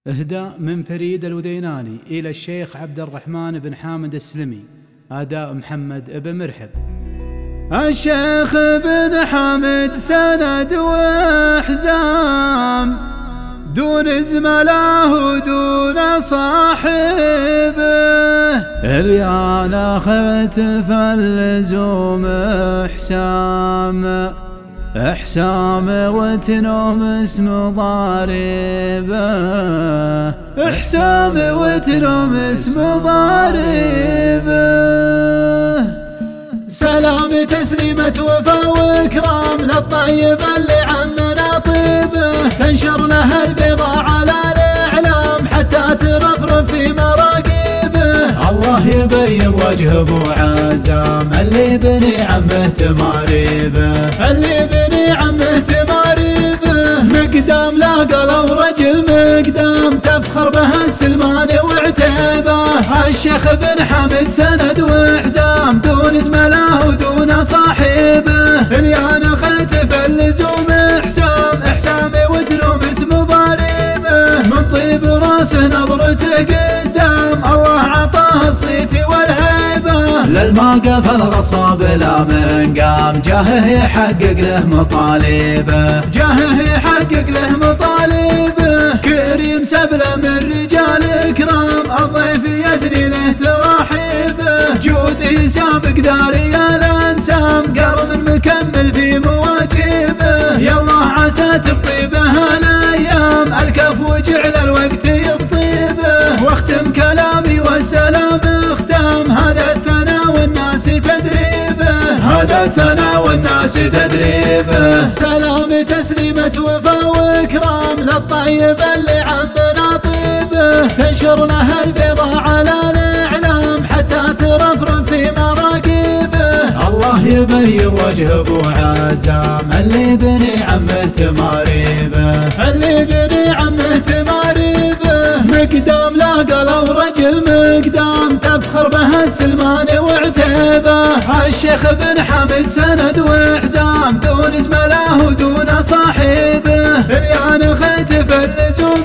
إهداء من فريد الوديناني إلى الشيخ عبد الرحمن بن حامد السلمي. أداء محمد بن مرحب. الشيخ بن حامد سند وحزام دون زملاه ودون صاحبه، اليانا ختف اللزوم احسام وتنوم اسم ضاربه، احسام وتنوم اسم ضاربه. سلام تسليمة وفا وكرام للطيب اللي عمنا طيبه، تنشر له البيضاء على الإعلام حتى ترفرف في مراقبه. الله يبيض وجه ابو عزام اللي بني عمه تماريبه، اللي بني عمه تماريبه. مقدام لا قلو رجل مقدام تفخر به السلمان وعتيبه. الشيخ بن حامد سند وحزام دون زملاه ودون صاحبه، اليانا ختف اللزوم احسام وتنوم اسم ضاربه. من طيب راسه نظرته قدام الله عطاه الصيت والهيبه، للموقف الغصاب لا من قام جاهه يحقق له مطالبه، جاهه يحقق له مطالبه. كريم سبله من رجال كرام الضيف يثني له تراحيبه، جوده سابق داري الانسام قرم مكمل في مواجبه. يالله عسى تبطيبه الايام الكفو جعل الوقت يبطيبه. واختم كلامي والسلام اختام هذا الثناء والناس تدريبه، هذا الثناء والناس تدريبه. سلام تسليمة وفا وكرام للطيب اللي عمنا طيبه، تنشر له البيضاء على الإعلام حتى ترفرف في مراقبه. الله يبيض وجه ابو عزام اللي بني عمه تماريبه، اللي بني عمه تماريبه. مقدام لا قلو رجل مقدام تفخر به السلمان وعتيبه. الشيخ بن حامد سند وحزام دون زملاه ودون صاحبه، اليانا ختف اللزوم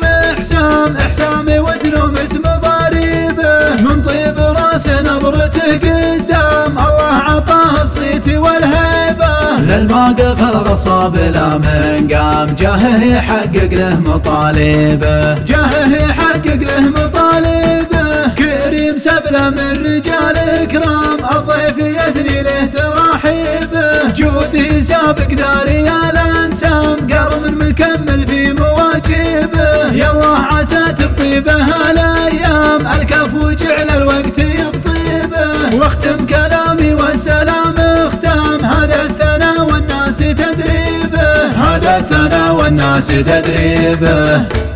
احسام وتنوم اسم ضاربه. من طيب راسه نظرته قدام الله عطاه الصيت والهيبه، للموقف الغصاب لا من قام جاهه يحقق له مطالبه، جاهه يحقق له مطالبه. كريم سبله من رجال كرام الضيف يثني له تراحيبه، جوده سابق داري الانسام قرم مكمل في مواجبه. يالله عسى تبطيبه الايام الكفو جعل الوقت يبطيبه. واختم كلامي والسلام اختام هذا الثناء والناس تدريبه، هذا الثناء والناس تدريبه.